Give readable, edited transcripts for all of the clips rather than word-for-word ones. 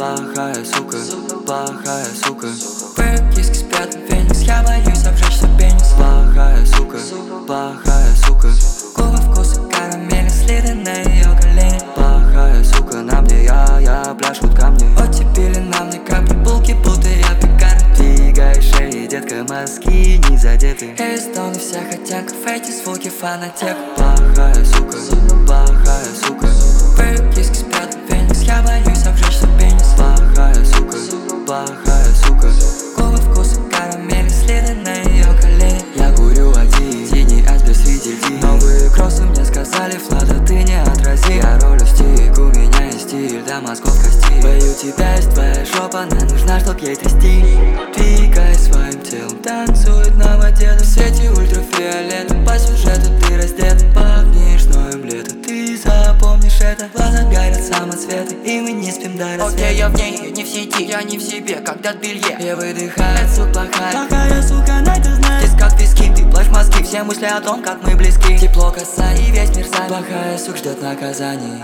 плохая сука, плохая сука. Киски спят на феникс, я боюсь обжечься пенис. Плохая сука, плохая сука. Губы вкуса карамели, следы на ее колени. Плохая сука, на мне я пляшут камни. Оттепили на мне капли, булки, будто я пекарь. Двигай шеи, детка, мозги не задеты. Эйстоны все хотят кафе, эти звуки фанатек. Плохая сука, плохая сука. Киски спят на феникс, я боюсь обжечься пенис. Плохая сука, плохая сука. Губы вкуса карамели, следы на ее колени. Я курю один, синий асбест, видели. Новые кроссы мне сказали, Влада, ты не отрази. Я ролю стик, у меня есть стиль до мозгов костей. Бою тебя, есть твоя жопа, она нужна, чтоб ей трясти. Двигай своим телом, танцует на воде. В свете ультрафиолета, по сюжету ты раздет. Пахнешь ноем лето, ты запомнишь это. Глаза горят самоцветы, и мы не спим до рассвета. Окей, я в ней, не в сети, я не в себе, когда в белье. Я выдыхаю, это сука плохая. Плохая сука, она это знает. Здесь как виски, ты плачь мозги. Все мысли о том, как мы близки. Тепло касание, весь мир занят. Плохая сука ждет наказаний.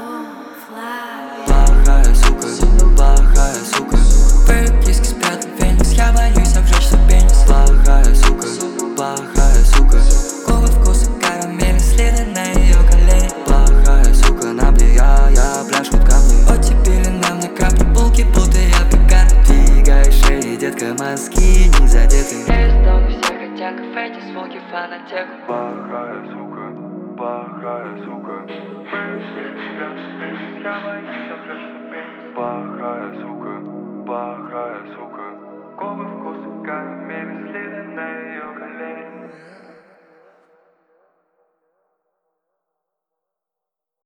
Плохая сука, плохая сука. Киски спят на феникс, я боюсь обжечься пенис. Плохая сука, плохая сука. Губы вкуса карамели, следы на ее колени. Плохая сука, на мне я пляшут камни. Оттепили на мне капли, булки, будто я пекарь. Двигай шеи, детка, мозги не задеты. Эйстоны все хотят кафе, эти звуки фанатек. Плохая сука, плохая сука. Плохая сука, плохая сука. Губы вкуса карамели, следы на ее колени.